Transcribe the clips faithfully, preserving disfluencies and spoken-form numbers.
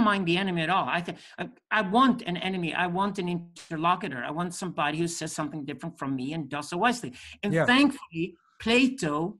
don't mind the enemy at all. I think I, I want an enemy. I want an interlocutor. I want somebody who says something different from me and does so wisely. And Yeah. thankfully, Plato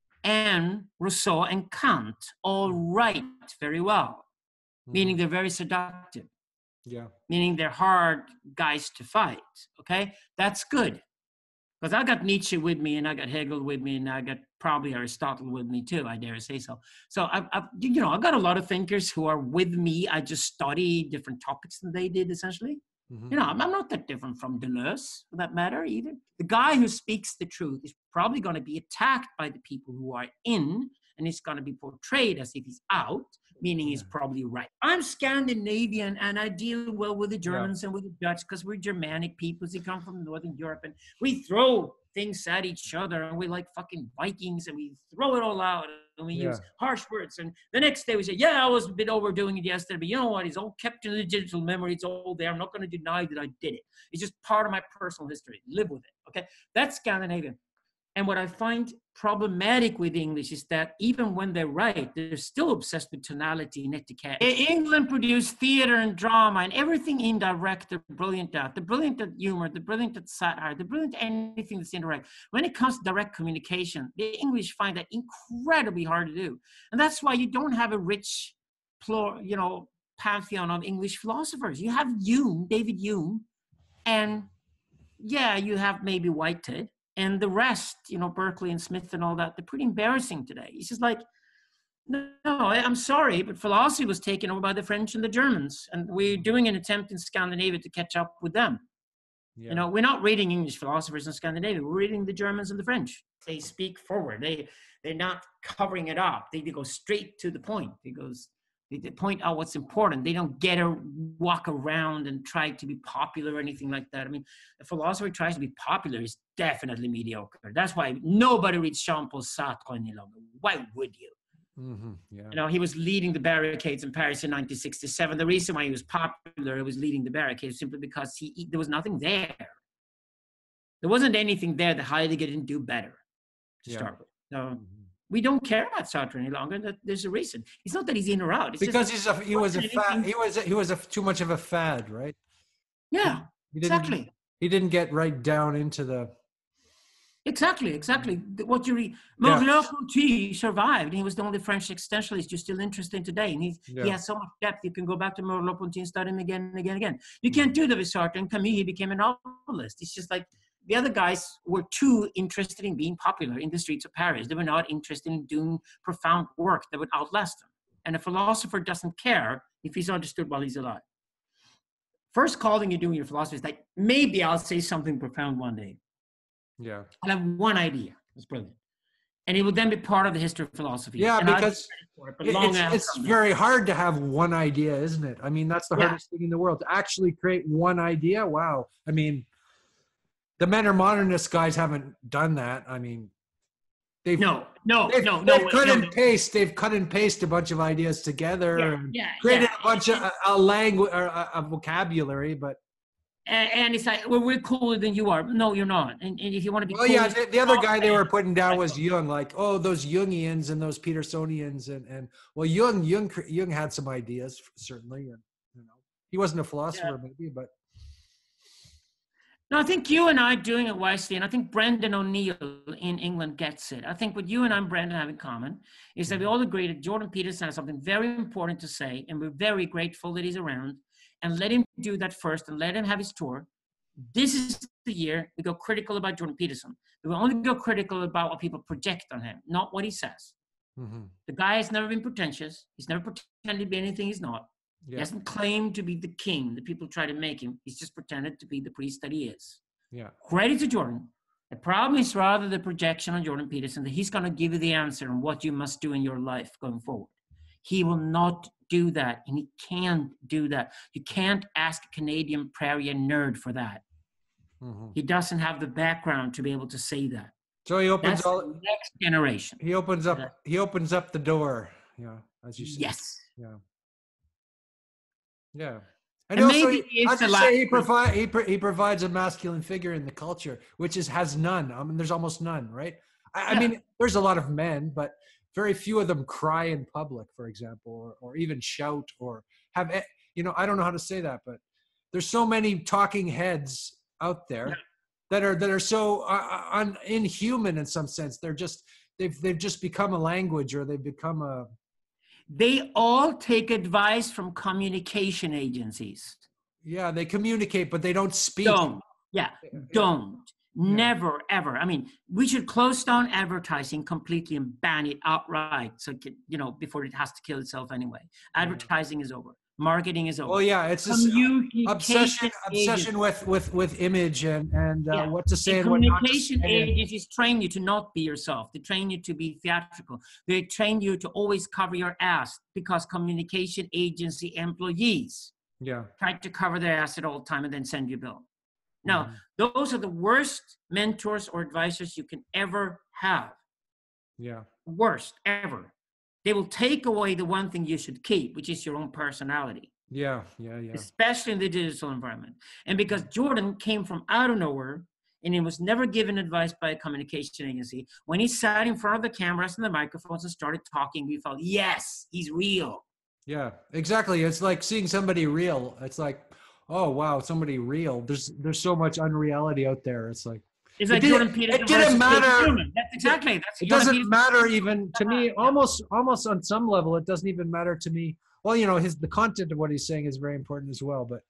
and Rousseau and Kant all write very well, Mhm. meaning they're very seductive, Yeah. meaning they're hard guys to fight. Okay, that's good. Because I got Nietzsche with me, and I got Hegel with me, and I got probably Aristotle with me too. I dare say so. So I've, I've, you know, I've got a lot of thinkers who are with me. I just study different topics than they did, essentially. Mhm. You know, I'm, I'm not that different from Deleuze, for that matter, either. The guy who speaks the truth is probably going to be attacked by the people who are in, and it's going to be portrayed as if he's out, meaning he's probably right. I'm Scandinavian, and I deal well with the Germans yeah. and with the Dutch because we're Germanic peoples. They come from Northern Europe, and we throw things at each other, and we like fucking Vikings, and we throw it all out, and we yeah. use harsh words. And the next day we say, yeah, I was a bit overdoing it yesterday, but you know what? It's all kept in the digital memory. It's all there. I'm not going to deny that I did it. It's just part of my personal history. Live with it, okay? That's Scandinavian. And what I find problematic with English is that even when they're right, they're still obsessed with tonality and etiquette. England produced theater and drama and everything indirect. They're brilliant at. They're brilliant at humor. They're brilliant at satire. They're brilliant at anything that's indirect. When it comes to direct communication, the English find that incredibly hard to do. And that's why you don't have a rich, you know, pantheon of English philosophers. You have Hume, David Hume, and yeah, you have maybe Whitehead. And the rest, you know, Berkeley and Smith and all that, they're pretty embarrassing today. It's just like, no, I'm sorry, but philosophy was taken over by the French and the Germans. And we're doing an attempt in Scandinavia to catch up with them. Yeah. You know, we're not reading English philosophers in Scandinavia. We're reading the Germans and the French. They speak forward. They, they're not covering it up. They, they go straight to the point. It goes... They point out what's important. They don't get to walk around and try to be popular or anything like that. I mean, a philosopher tries to be popular is definitely mediocre. That's why nobody reads Jean-Paul Sartre any longer. Why would you? Mm-hmm, yeah. You know, he was leading the barricades in Paris in nineteen sixty-seven. The reason why he was popular, he was leading the barricades simply because he, he there was nothing there. There wasn't anything there that Heidegger didn't do better to yeah. start with. So, mm-hmm. We don't care about Sartre any longer. That there's a reason. It's not that he's in or out. It's because just, he's a, he was a fad. He was a, he was a, too much of a fad, right? Yeah, he exactly. He didn't get right down into the. Exactly, exactly. What you read, Merleau-Ponty survived. He was the only French existentialist you're still interested in today, and he yeah. he has so much depth. You can go back to Merleau-Ponty and study him again and again and again. You can't do that with Sartre and Camus. He became a novelist. It's just like. The other guys were too interested in being popular in the streets of Paris. They were not interested in doing profound work that would outlast them. And a philosopher doesn't care if he's understood while he's alive. First calling you doing your philosophy is like, maybe I'll say something profound one day. Yeah. I'll have one idea. It's brilliant. And it will then be part of the history of philosophy. Yeah, and because it, it's, it's very hard to have one idea, isn't it? I mean, that's the yeah. hardest thing in the world. To actually create one idea, wow. I mean, the men are modernist guys haven't done that. I mean, they've no, no, they've, no, they've no, cut no, and no. paste. They've cut and pasted a bunch of ideas together yeah, and yeah, created yeah. a bunch of a, a language or a, a vocabulary. But and, and it's like, well, we're cooler than you are. No, you're not. And, and if you want to be, well, cool, yeah, the, the other guy they were putting down was Jung. Like, oh, those Jungians and those Petersonians, and and well, Jung, Jung, Jung had some ideas certainly, and you know, he wasn't a philosopher yeah. maybe, but. No, I think you and I are doing it wisely, and I think Brendan O'Neill in England gets it. I think what you and I and Brendan have in common is that we all agree that Jordan Peterson has something very important to say, and we're very grateful that he's around, and let him do that first, and let him have his tour. This is the year we go critical about Jordan Peterson. We will only go critical about what people project on him, not what he says. Mm-hmm. The guy has never been pretentious. He's never pretended to be anything he's not. Yeah. He hasn't claimed to be the king that people try to make him. He's just pretended to be the priest that he is. Yeah. Credit to Jordan. The problem is rather the projection on Jordan Peterson that he's going to give you the answer on what you must do in your life going forward. He will not do that, and he can't do that. You can't ask a Canadian prairie nerd for that. Mm-hmm. He doesn't have the background to be able to say that. So he opens That's all the next generation. He opens up. He opens up the door. Yeah, as you said. Yes. Yeah. Yeah. And, and also, maybe he, I just say he provide he, he provides a masculine figure in the culture, which is has none. I mean, there's almost none, right? I, yeah. I mean, there's a lot of men, but very few of them cry in public, for example, or, or even shout or have, e- you know, I don't know how to say that, but there's so many talking heads out there Yeah. that are, that are so uh, un, inhuman in some sense. They're just, they've, they've just become a language, or they've become a, They all take advice from communication agencies. yeah, they communicate, but they don't speak. Don't. Yeah, don't. Never, ever. I mean, we should close down advertising completely and ban it outright. So, it can, you know, before it has to kill itself anyway. Advertising is over. Marketing is over. Oh yeah, it's this obsession, obsession with, with, with image and, and uh, yeah. what to say and and what not to communication say. agencies train you to not be yourself. They train you to be theatrical. They train you to always cover your ass, because communication agency employees Yeah. try to cover their ass at all time and then send you a bill. Now, mm-hmm. those are the worst mentors or advisors you can ever have. Yeah. Worst ever. They will take away the one thing you should keep, which is your own personality. Yeah, yeah, yeah. Especially in the digital environment. And because Jordan came from out of nowhere and he was never given advice by a communication agency, when he sat in front of the cameras and the microphones and started talking, we felt, yes, he's real. Yeah, exactly. It's like seeing somebody real. It's like, oh wow, somebody real. There's there's so much unreality out there. It's like it's like it Jordan didn't, Peterson. It didn't matter. That's exactly. That's it doesn't Peterson. matter even to me. Almost almost on some level, it doesn't even matter to me. Well, you know, his the content of what he's saying is very important as well. But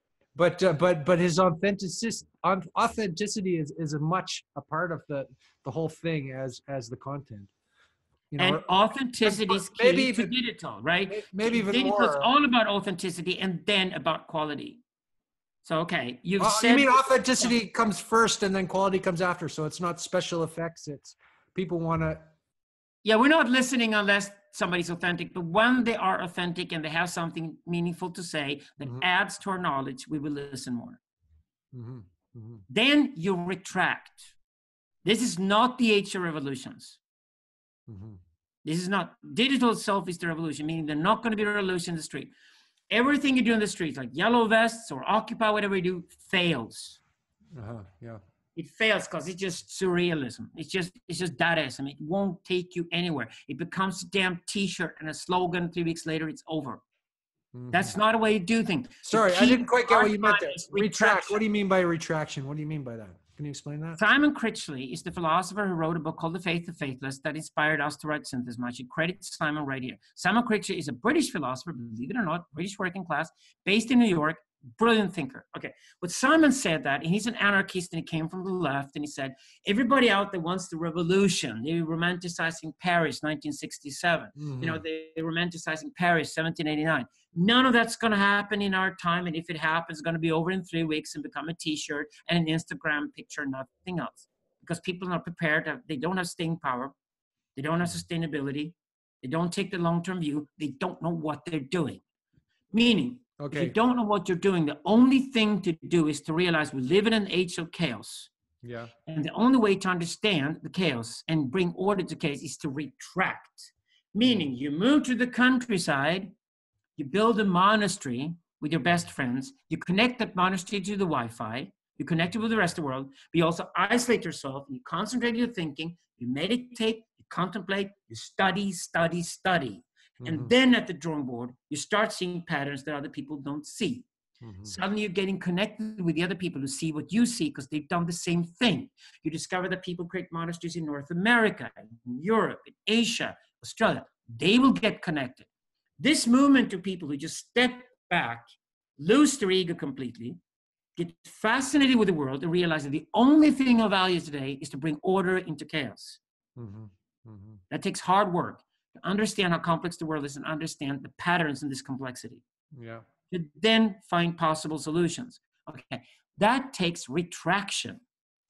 but uh, but but his authenticity authenticity is is as much a part of the the whole thing as as the content. You know, and authenticity is key maybe even, to digital, right? Maybe even digital more. It's all about authenticity and then about quality. So, okay, you've uh, said- You mean authenticity comes first and then quality comes after. So it's not special effects. It's people want to. Yeah, we're not listening unless somebody's authentic. But when they are authentic and they have something meaningful to say that mm-hmm. adds to our knowledge, we will listen more. Mm-hmm. Mm-hmm. Then you retract. This is not the age of revolutions. Mm-hmm. This is not, digital itself is the revolution, meaning they're not going to be a revolution in the street. Everything you do in the streets, like yellow vests or Occupy, whatever you do, fails. Uh-huh, yeah. It fails because it's just surrealism. It's just, it's just Dadaism. It won't take you anywhere. It becomes a damn t-shirt and a slogan. Three weeks later, it's over. Mm-hmm. That's not a way to do things. Sorry, I didn't quite get what you meant there. Retract. What do you mean by retraction? What do you mean by that? Can you explain that? Simon Critchley is the philosopher who wrote a book called The Faith of Faithless that inspired us to write Synthesis Much. It credits Simon right here. Simon Critchley is a British philosopher, believe it or not, British working class, based in New York, brilliant thinker. Okay, what Simon said that, and he's an anarchist and he came from the left, and he said, everybody out there wants the revolution. They're romanticizing Paris, nineteen sixty-seven. Mm-hmm. You know, they, they're romanticizing Paris, seventeen eighty-nine. None of that's going to happen in our time. And if it happens, it's going to be over in three weeks and become a t-shirt and an Instagram picture, nothing else. Because people are not prepared. To, they don't have staying power. They don't have sustainability. They don't take the long-term view. They don't know what they're doing. Meaning, okay. If you don't know what you're doing, the only thing to do is to realize we live in an age of chaos. Yeah. And the only way to understand the chaos and bring order to chaos is to retract. Meaning, you move to the countryside, you build a monastery with your best friends, you connect that monastery to the Wi-Fi, you connect it with the rest of the world, but you also isolate yourself, you concentrate your thinking, you meditate, you contemplate, you study, study, study. Mm-hmm. And then at the drawing board, you start seeing patterns that other people don't see. Mm-hmm. Suddenly you're getting connected with the other people who see what you see because they've done the same thing. You discover that people create monasteries in North America, in Europe, in Asia, Australia. They will get connected. This movement of people who just step back, lose their ego completely, get fascinated with the world and realize that the only thing of value today is to bring order into chaos. Mm-hmm. Mm-hmm. That takes hard work to understand how complex the world is and understand the patterns in this complexity. Yeah. To then find possible solutions. Okay, that takes retraction.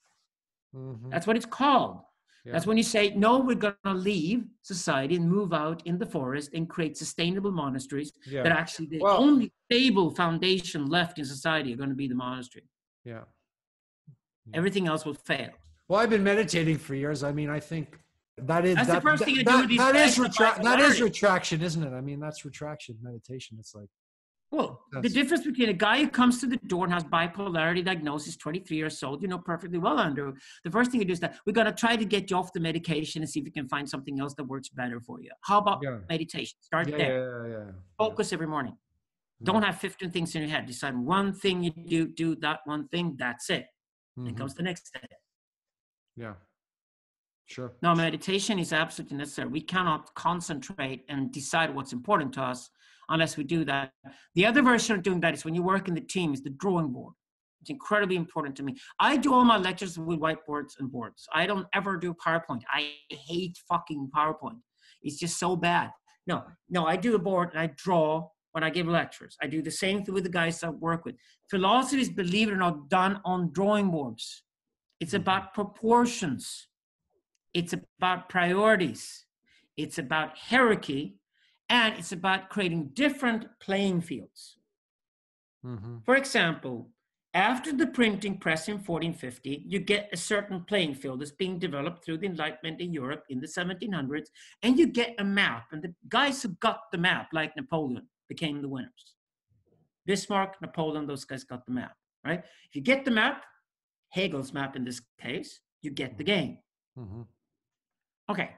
Mm-hmm. That's what it's called. Yeah. That's when you say, no, we're going to leave society and move out in the forest and create sustainable monasteries yeah. that actually the well, only stable foundation left in society are going to be the monastery. Yeah. yeah. Everything else will fail. Well, I've been meditating for years. I mean, I think that is, that's that, the first thing that, you do that, with these that, is retra- that is retraction, isn't it? I mean, that's retraction, meditation. It's like, well, That's, the difference between a guy who comes to the door and has bipolarity diagnosis, twenty-three years old, you know perfectly well, Andrew. The first thing you do is that we're going to try to get you off the medication and see if we can find something else that works better for you. How about yeah. meditation? Start yeah, there. Yeah, yeah, yeah. Focus every morning. Don't have fifteen things in your head. Decide one thing you do, do that one thing, that's it. Mm-hmm. Then comes the next step. Yeah, sure. No, meditation is absolutely necessary. We cannot concentrate and decide what's important to us unless we do that. The other version of doing that is when you work in the team is the drawing board. It's incredibly important to me. I do all my lectures with whiteboards and boards. I don't ever do PowerPoint. I hate fucking PowerPoint. It's just so bad. No, no, I do a board and I draw when I give lectures. I do the same thing with the guys I work with. Philosophy is, believe it or not, done on drawing boards. It's about proportions. It's about priorities. It's about hierarchy. And it's about creating different playing fields. Mm-hmm. For example, after the printing press in fourteen fifty, you get a certain playing field that's being developed through the Enlightenment in Europe in the seventeen hundreds, and you get a map. And the guys who got the map, like Napoleon, became the winners. Bismarck, Napoleon, those guys got the map, right? If you get the map, Hegel's map in this case, you get the game. Mm-hmm. Okay,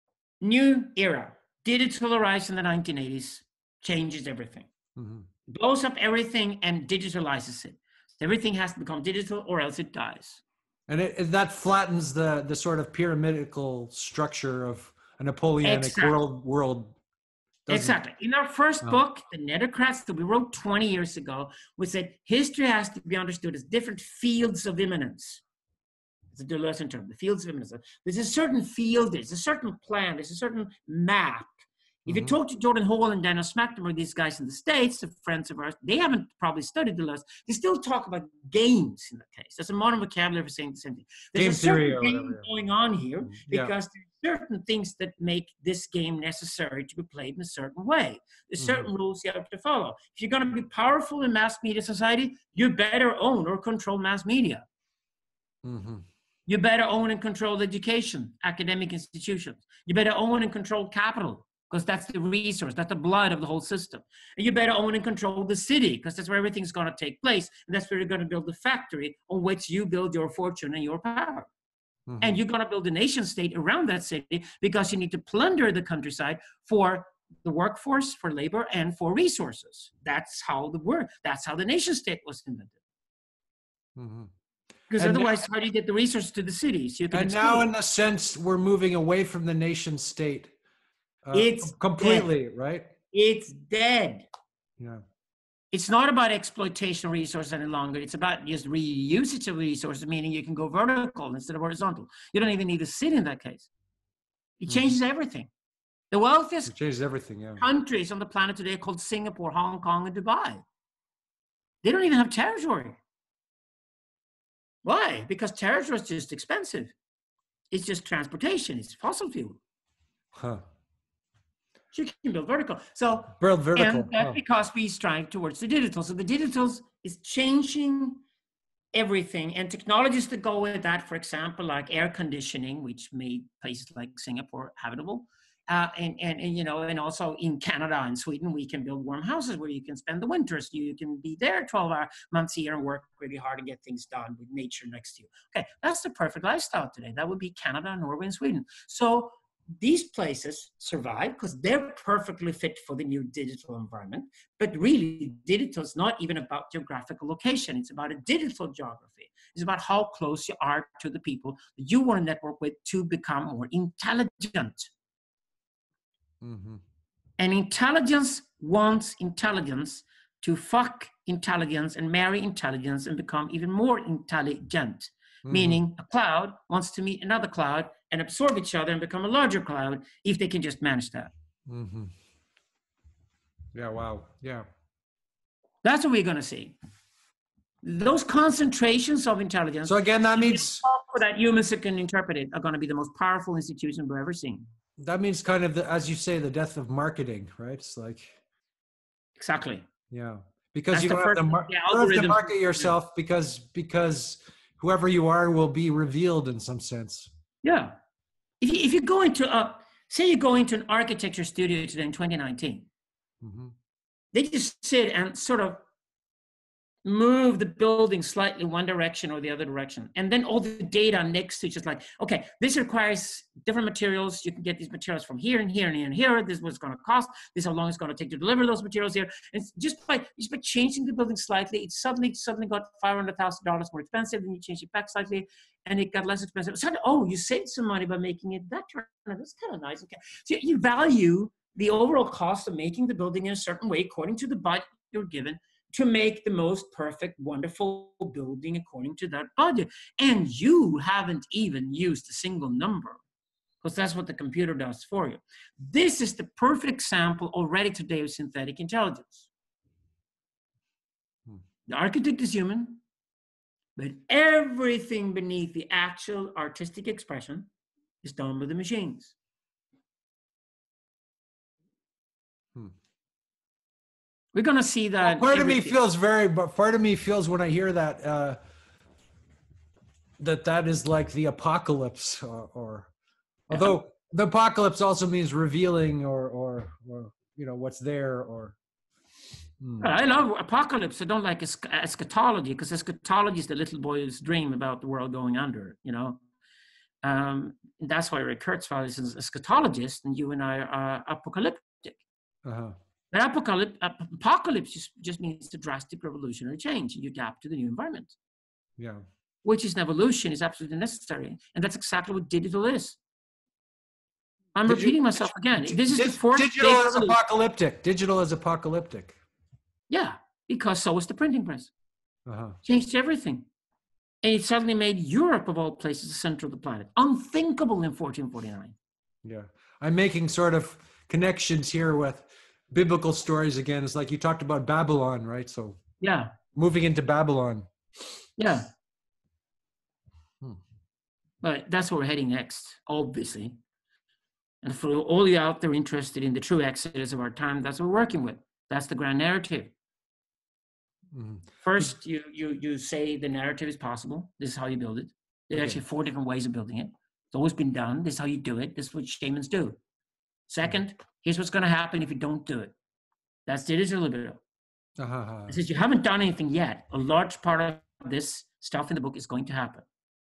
new era. Digital rise in the nineteen eighties changes everything. Mm-hmm. Blows up everything and digitalizes it. Everything has to become digital or else it dies. And it, that flattens the, the sort of pyramidical structure of a Napoleonic exactly. world. world exactly. In our first oh. book, The Netocrats, that we wrote twenty years ago, we said history has to be understood as different fields of immanence. It's a Deleuze term, the fields of immanence. There's a certain field, there's a certain plan, there's a certain map. If you talk to Jordan Hall and Daniel Smachtenberg, these guys in the States, the friends of ours, they haven't probably studied Deleuze. They still talk about games in that case. There's a modern vocabulary for saying the same thing. There's game a certain theory or game whatever. going on here yeah. because there are certain things that make this game necessary to be played in a certain way. There's certain mm-hmm. rules you have to follow. If you're going to be powerful in mass media society, you better own or control mass media. Mm-hmm. You better own and control education, academic institutions. You better own and control capital, because that's the resource, that's the blood of the whole system. And you better own and control the city, because that's where everything's going to take place. And that's where you're going to build the factory on which you build your fortune and your power. Mm-hmm. And you're going to build a nation state around that city because you need to plunder the countryside for the workforce, for labor, and for resources. That's how the work, that's how the nation state was invented. Mm-hmm. Because and otherwise, now, how do you get the resources to the cities? You can and now, in a sense, we're moving away from the nation state. Uh, it's completely, dead. Right? It's dead. Yeah. It's not about exploitation of resources any longer. It's about just reusage of resources, meaning you can go vertical instead of horizontal. You don't even need to sit in that case. It changes mm-hmm. everything. The wealthiest it changes everything, yeah. countries on the planet today are called Singapore, Hong Kong, and Dubai. They don't even have territory. Why? Because territory is just expensive. It's just transportation. It's fossil fuel. Huh. So you can build vertical. So build vertical. And that's oh. because we strive towards the digital. So the digital is changing everything. And technologies that go with that, for example, like air conditioning, which made places like Singapore habitable. Uh, and, and, and, you know, and also in Canada and Sweden, we can build warm houses where you can spend the winters. You can be there twelve hour months a year and work really hard and get things done with nature next to you. Okay, that's the perfect lifestyle today. That would be Canada, Norway, and Sweden. So these places survive because they're perfectly fit for the new digital environment. But really, digital is not even about geographical location. It's about a digital geography. It's about how close you are to the people that you want to network with to become more intelligent. Mm-hmm. And intelligence wants intelligence to fuck intelligence and marry intelligence and become even more intelligent. Mm-hmm. Meaning a cloud wants to meet another cloud and absorb each other and become a larger cloud if they can just manage that. Mm-hmm. Yeah, wow. Yeah. That's what we're going to see. Those concentrations of intelligence. So again, that means for that humans who can interpret it are going to be the most powerful institution we've ever seen. That means kind of, the, as you say, the death of marketing, right? It's like. Exactly. Yeah. Because That's you don't, have to, mar- don't have to market yourself because, because whoever you are will be revealed in some sense. Yeah. If you, if you go into a, say you go into an architecture studio today in twenty nineteen, mm-hmm. they just sit and sort of move the building slightly one direction or the other direction. And then all the data next to it, just like, okay, this requires different materials. You can get these materials from here and here and here and here. This is what it's going to cost. This is how long it's going to take to deliver those materials here. And just by, just by changing the building slightly, it suddenly, suddenly got five hundred thousand dollars more expensive. Then you change it back slightly and it got less expensive. So, oh, you saved some money by making it better. That's kind of nice. Okay. So you value the overall cost of making the building in a certain way according to the budget you're given, to make the most perfect, wonderful building according to that budget. And you haven't even used a single number, because that's what the computer does for you. This is the perfect example already today of synthetic intelligence. Hmm. The architect is human, but everything beneath the actual artistic expression is done by the machines. Hmm. We're going to see that. Well, part of me feels very, but part of me feels when I hear that, uh, that that is like the apocalypse, or, or yeah. Although the apocalypse also means revealing, or, or, or you know, what's there, or. Hmm. I love apocalypse. I don't like es eschatology, because eschatology is the little boy's dream about the world going under, you know. Um, and that's why Ray Kurzweil is an eschatologist, and you and I are apocalyptic. Uh-huh. But apocalypse, apocalypse just, just means a drastic revolutionary change, and you adapt to the new environment. Yeah. Which is an evolution, is absolutely necessary. And that's exactly what digital is. I'm Did repeating you, myself again. This is did, the fourth. Digital is apocalyptic. Digital is apocalyptic. Yeah, because so was the printing press. Uh-huh. Changed everything. And it suddenly made Europe, of all places, the center of the planet. Unthinkable in fourteen forty-nine. Yeah. I'm making sort of connections here with biblical stories again. It's like you talked about Babylon, right? So yeah, moving into Babylon. Yeah. Hmm. But that's where we're heading next, obviously. And for all you out there interested in the true exodus of our time, that's what we're working with. That's the grand narrative. Mm-hmm. First, you you you say the narrative is possible. This is how you build it. There's okay. actually four different ways of building it. It's always been done. This is how you do it. This is what shamans do. Second, here's what's going to happen if you don't do it. That's digital libido. Uh-huh. Since you haven't done anything yet, a large part of this stuff in the book is going to happen.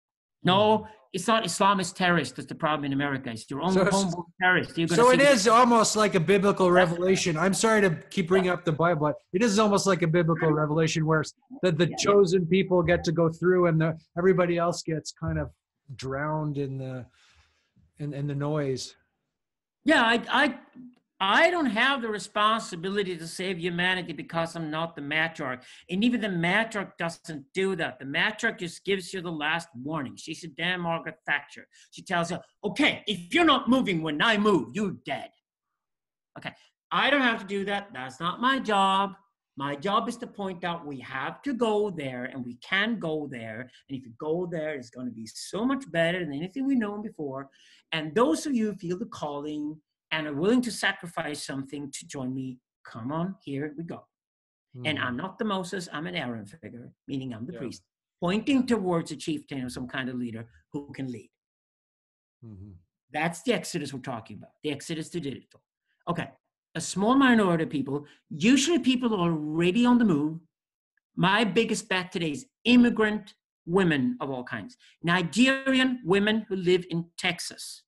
No, it's not Islamist terrorist that's the problem in America. It's your own so, homeborn terrorist. You're so it is almost like a biblical revelation. I'm sorry to keep bringing up the Bible, but it is almost like a biblical revelation where the, the yeah, chosen yeah. people get to go through, and the, everybody else gets kind of drowned in the in, in the noise. Yeah, I, I, I don't have the responsibility to save humanity because I'm not the matriarch. And even the matriarch doesn't do that. The matriarch just gives you the last warning. She's a damn Margaret Thatcher. She tells you, okay, if you're not moving when I move, you're dead. Okay, I don't have to do that. That's not my job. My job is to point out we have to go there, and we can go there. And if you go there, it's going to be so much better than anything we've known before. And those of you who feel the calling and are willing to sacrifice something to join me, come on, here we go. Mm-hmm. And I'm not the Moses, I'm an Aaron figure, meaning I'm the yeah. priest, pointing towards a chieftain or some kind of leader who can lead. Mm-hmm. That's the exodus we're talking about, the exodus to digital. Okay, a small minority of people, usually people already on the move. My biggest bet today is immigrant women of all kinds. Nigerian women who live in Texas.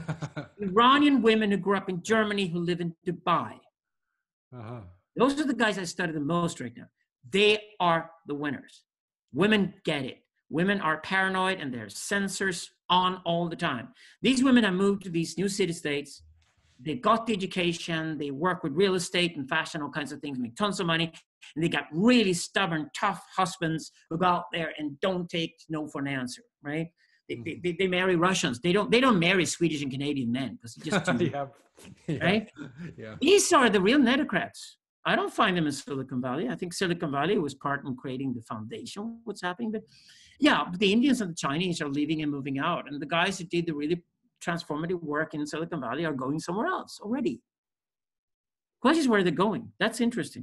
Iranian women who grew up in Germany who live in Dubai. Uh-huh. Those are the guys I study the most right now. They are the winners. Women get it. Women are paranoid and there's sensors on all the time. These women have moved to these new city-states. They got the education. They work with real estate and fashion, all kinds of things, make tons of money. And they got really stubborn, tough husbands who go out there and don't take no for an answer, right? They, they, they marry Russians. They don't, they don't marry Swedish and Canadian men because it's just too, yeah. Yeah. right? Yeah. These are the real netocrats. I don't find them in Silicon Valley. I think Silicon Valley was part in creating the foundation of what's happening. But yeah, but the Indians and the Chinese are leaving and moving out. And the guys who did the really transformative work in Silicon Valley are going somewhere else already. Question is where they're going. That's interesting.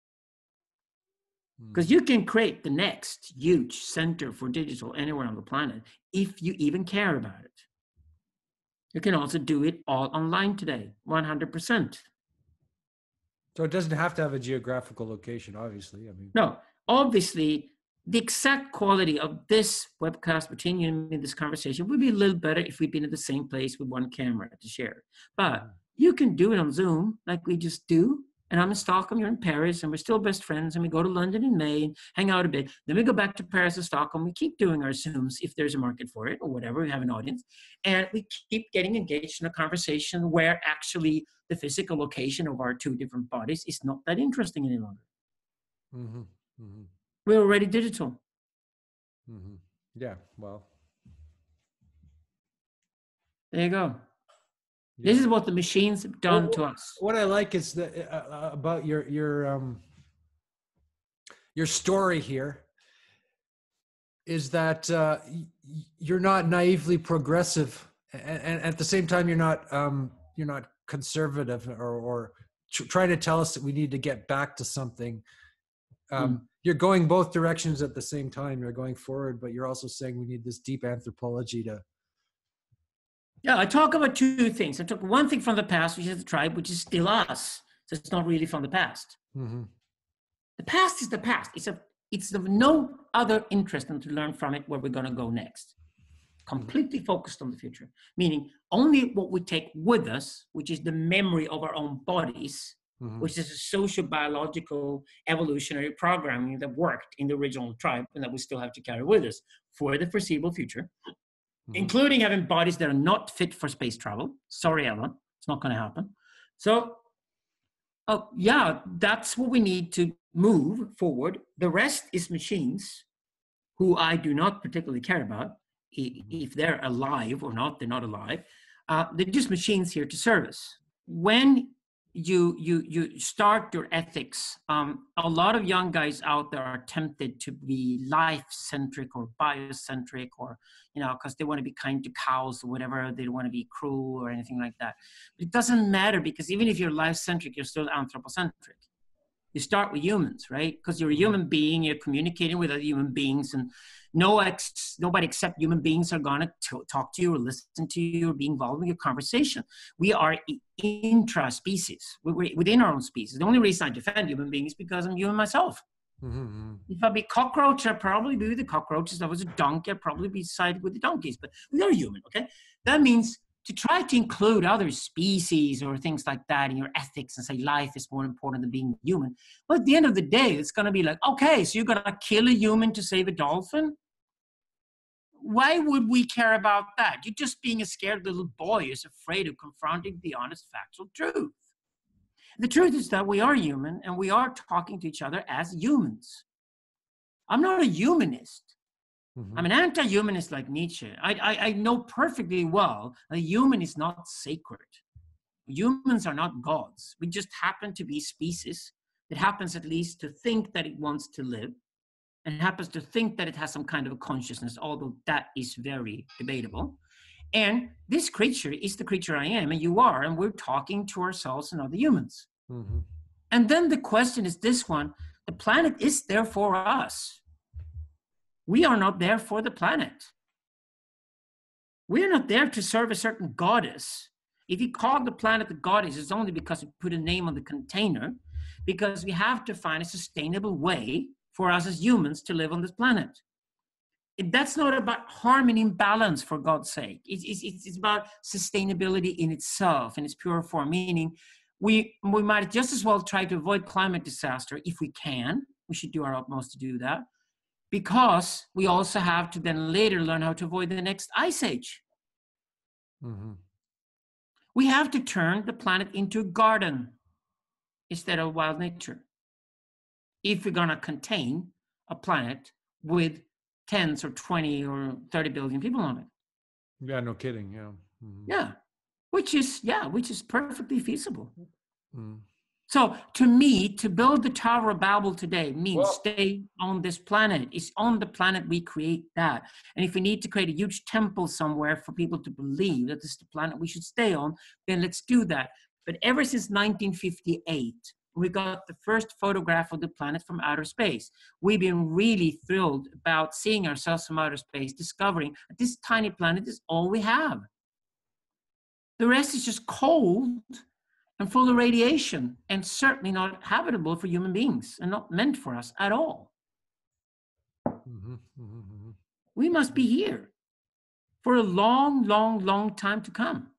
Because you can create the next huge center for digital anywhere on the planet if you even care about it. You can also do it all online today, one hundred percent. So it doesn't have to have a geographical location, obviously. I mean, no, obviously, the exact quality of this webcast between you and me, this conversation, would be a little better if we'd been in the same place with one camera to share. But you can do it on Zoom like we just do. And I'm in Stockholm, you're in Paris, and we're still best friends. And we go to London in May and hang out a bit. Then we go back to Paris and Stockholm. We keep doing our Zooms if there's a market for it or whatever. We have an audience. And we keep getting engaged in a conversation where actually the physical location of our two different bodies is not that interesting any longer. Mm-hmm. Mm-hmm. We're already digital. Mm-hmm. Yeah, well. There you go. Yeah. This is what the machines have done well, to us. What I like is that uh, about your your um, your story here is that uh, you're not naively progressive, and, and at the same time you're not um, you're not conservative or, or tr- trying to tell us that we need to get back to something. Um, mm. You're going both directions at the same time. You're going forward, but you're also saying we need this deep anthropology to. Yeah, I talk about two things. I took one thing from the past, which is the tribe, which is still us. So it's not really from the past. Mm-hmm. The past is the past. It's a, it's of no other interest than to learn from it where we're going to go next. Completely focused on the future, meaning only what we take with us, which is the memory of our own bodies, mm-hmm. which is a social, biological, evolutionary programming that worked in the original tribe and that we still have to carry with us for the foreseeable future. Mm-hmm. Including having bodies that are not fit for space travel. Sorry, Ella, it's not going to happen. So, oh yeah, that's what we need to move forward. The rest is machines, who I do not particularly care about. If they're alive or not, they're not alive. Uh, they're just machines here to serve us. When you you you start your ethics, um, a lot of young guys out there are tempted to be life-centric or biocentric, or you know, because they want to be kind to cows or whatever. They don't want to be cruel or anything like that. But it doesn't matter, because even if you're life-centric, you're still anthropocentric. You start with humans, right? Because you're a human being, you're communicating with other human beings, and no ex, nobody except human beings are going to talk to you or listen to you or be involved in your conversation. We are intra-species. We're within our own species. The only reason I defend human beings is because I'm human myself. Mm-hmm. If I'd be cockroach, I'd probably be with the cockroaches. If I was a donkey, I'd probably be sided with the donkeys. But we are human, okay? That means to try to include other species or things like that in your ethics and say life is more important than being human. Well, at the end of the day, it's going to be like, okay, so you're going to kill a human to save a dolphin? Why would we care about that? You're just being a scared little boy who's afraid of confronting the honest, factual truth. The truth is that we are human, and we are talking to each other as humans. I'm not a humanist. Mm-hmm. I'm an anti-humanist like Nietzsche. I, I, I know perfectly well that a human is not sacred. Humans are not gods. We just happen to be a species that happens at least to think that it wants to live, and happens to think that it has some kind of a consciousness, although that is very debatable. And this creature is the creature I am, and you are, and we're talking to ourselves and other humans. Mm-hmm. And then the question is this one: the planet is there for us. We are not there for the planet. We are not there to serve a certain goddess. If you call the planet the goddess, it's only because we put a name on the container, because we have to find a sustainable way for us as humans to live on this planet. That's not about harmony and balance, for God's sake. It's, it's, it's about sustainability in itself, in its pure form, meaning we, we might just as well try to avoid climate disaster if we can. We should do our utmost to do that, because we also have to then later learn how to avoid the next ice age. Mm-hmm. We have to turn the planet into a garden instead of wild nature, if we're going to contain a planet with tens or twenty or thirty billion people on it. Yeah, no kidding. Yeah. Mm-hmm. Yeah. Which is, yeah, which is perfectly feasible. Mm. So to me, to build the Tower of Babel today means well, stay on this planet. It's on the planet we create that. And if we need to create a huge temple somewhere for people to believe that this is the planet we should stay on, then let's do that. But ever since nineteen fifty-eight, we got the first photograph of the planet from outer space. We've been really thrilled about seeing ourselves from outer space, discovering that this tiny planet is all we have. The rest is just cold and full of radiation, and certainly not habitable for human beings, and not meant for us at all. Mm-hmm, mm-hmm, mm-hmm. We must be here for a long, long, long time to come.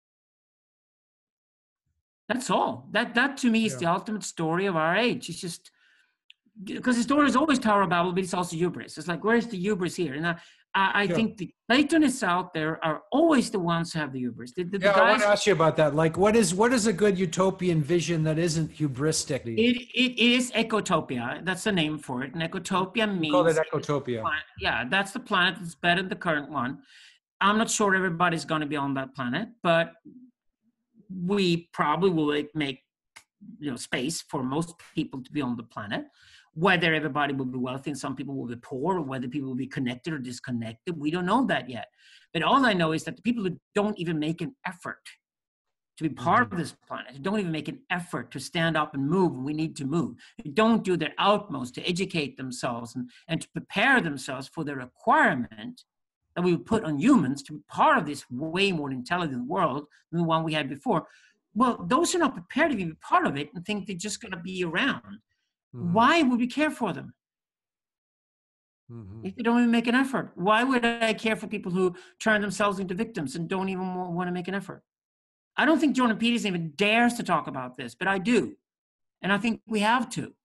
That's all. That that to me is Yeah. the ultimate story of our age. It's just because the story is always Tower of Babel, but it's also hubris. It's like, where's the hubris here? And I, I, I Yeah. think the Platonists out there are always the ones who have the hubris. The, the, the Yeah, I want guys, to ask you about that. Like, what is what is a good utopian vision that isn't hubristic? it, it is ecotopia. That's the name for it. And ecotopia You call it means, ecotopia. yeah, that's the planet that's better than the current one. I'm not sure everybody's going to be on that planet, but we probably will make, you know, space for most people to be on the planet. Whether everybody will be wealthy and some people will be poor, or whether people will be connected or disconnected, we don't know that yet. But all I know is that the people who don't even make an effort to be part mm-hmm. of this planet, who don't even make an effort to stand up and move when we need to move, who don't do their utmost to educate themselves and, and to prepare themselves for the requirement that we would put on humans to be part of this way more intelligent world than the one we had before. Well, those who are not prepared to be part of it and think they're just going to be around, mm-hmm. why would we care for them? Mm-hmm. If they don't even make an effort, why would I care for people who turn themselves into victims and don't even want to make an effort? I don't think Jordan Peterson even dares to talk about this, but I do. And I think we have to.